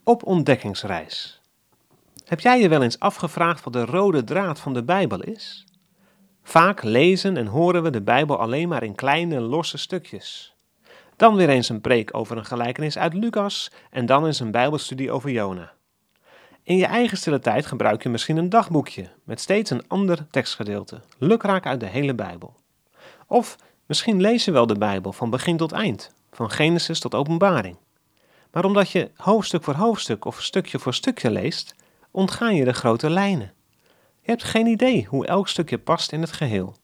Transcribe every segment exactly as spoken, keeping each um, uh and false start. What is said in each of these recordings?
Op ontdekkingsreis. Heb jij je wel eens afgevraagd wat de rode draad van de Bijbel is? Vaak lezen en horen we de Bijbel alleen maar in kleine, losse stukjes. Dan weer eens een preek over een gelijkenis uit Lucas en dan eens een Bijbelstudie over Jona. In je eigen stille tijd gebruik je misschien een dagboekje met steeds een ander tekstgedeelte, lukraak uit de hele Bijbel. Of misschien lees je wel de Bijbel van begin tot eind, van Genesis tot Openbaring. Maar omdat je hoofdstuk voor hoofdstuk of stukje voor stukje leest, ontgaan je de grote lijnen. Je hebt geen idee hoe elk stukje past in het geheel.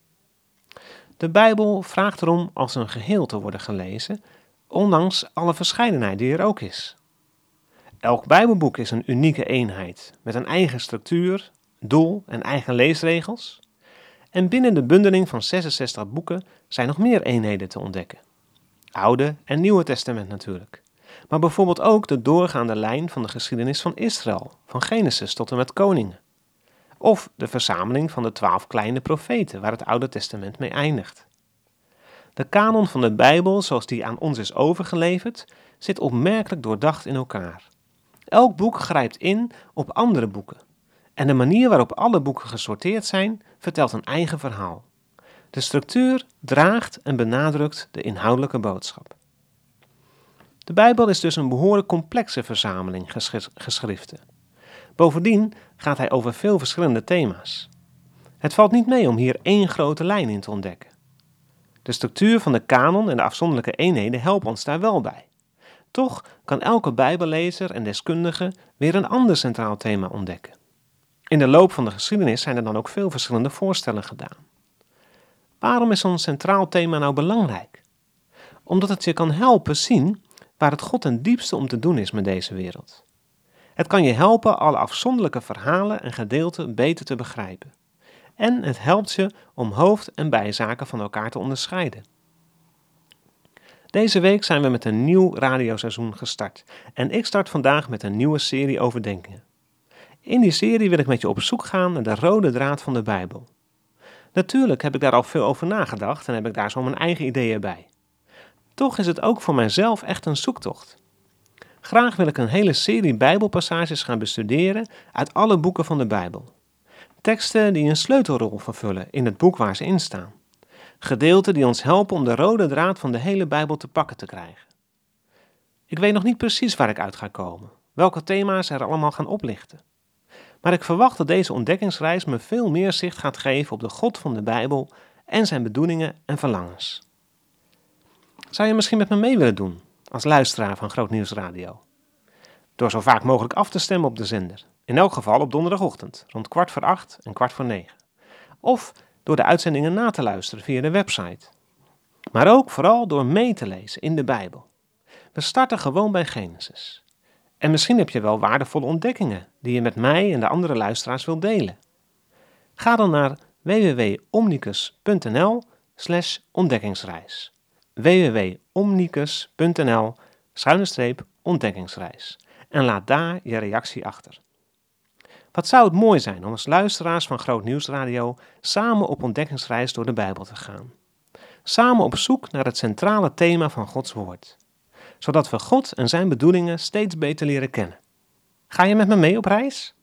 De Bijbel vraagt erom als een geheel te worden gelezen, ondanks alle verscheidenheid die er ook is. Elk Bijbelboek is een unieke eenheid, met een eigen structuur, doel en eigen leesregels. En binnen de bundeling van zesenzestig boeken zijn nog meer eenheden te ontdekken. Oude en Nieuwe Testament natuurlijk. Maar bijvoorbeeld ook de doorgaande lijn van de geschiedenis van Israël, van Genesis tot en met Koningen. Of de verzameling van de twaalf kleine profeten, waar het Oude Testament mee eindigt. De kanon van de Bijbel, zoals die aan ons is overgeleverd, zit opmerkelijk doordacht in elkaar. Elk boek grijpt in op andere boeken. En de manier waarop alle boeken gesorteerd zijn, vertelt een eigen verhaal. De structuur draagt en benadrukt de inhoudelijke boodschap. De Bijbel is dus een behoorlijk complexe verzameling geschri- geschriften. Bovendien gaat hij over veel verschillende thema's. Het valt niet mee om hier één grote lijn in te ontdekken. De structuur van de kanon en de afzonderlijke eenheden helpen ons daar wel bij. Toch kan elke Bijbellezer en deskundige weer een ander centraal thema ontdekken. In de loop van de geschiedenis zijn er dan ook veel verschillende voorstellen gedaan. Waarom is zo'n centraal thema nou belangrijk? Omdat het je kan helpen zien waar het God ten diepste om te doen is met deze wereld. Het kan je helpen alle afzonderlijke verhalen en gedeelten beter te begrijpen. En het helpt je om hoofd- en bijzaken van elkaar te onderscheiden. Deze week zijn we met een nieuw radioseizoen gestart en ik start vandaag met een nieuwe serie overdenkingen. In die serie wil ik met je op zoek gaan naar de rode draad van de Bijbel. Natuurlijk heb ik daar al veel over nagedacht en heb ik daar zo mijn eigen ideeën bij. Toch is het ook voor mijzelf echt een zoektocht. Graag wil ik een hele serie Bijbelpassages gaan bestuderen uit alle boeken van de Bijbel. Teksten die een sleutelrol vervullen in het boek waar ze in staan. Gedeelten die ons helpen om de rode draad van de hele Bijbel te pakken te krijgen. Ik weet nog niet precies waar ik uit ga komen, welke thema's er allemaal gaan oplichten. Maar ik verwacht dat deze ontdekkingsreis me veel meer zicht gaat geven op de God van de Bijbel en zijn bedoelingen en verlangens. Zou je misschien met me mee willen doen, als luisteraar van Groot Nieuws Radio? Door zo vaak mogelijk af te stemmen op de zender. In elk geval op donderdagochtend, rond kwart voor acht en kwart voor negen. Of door de uitzendingen na te luisteren via de website. Maar ook vooral door mee te lezen in de Bijbel. We starten gewoon bij Genesis. En misschien heb je wel waardevolle ontdekkingen die je met mij en de andere luisteraars wilt delen. Ga dan naar www.omnicus.nl slash ontdekkingsreis. www.omnicus.nl schuine streep ontdekkingsreis. En laat daar je reactie achter. Wat zou het mooi zijn om als luisteraars van Groot Nieuws Radio samen op ontdekkingsreis door de Bijbel te gaan. Samen op zoek naar het centrale thema van Gods woord. Zodat we God en zijn bedoelingen steeds beter leren kennen. Ga je met me mee op reis?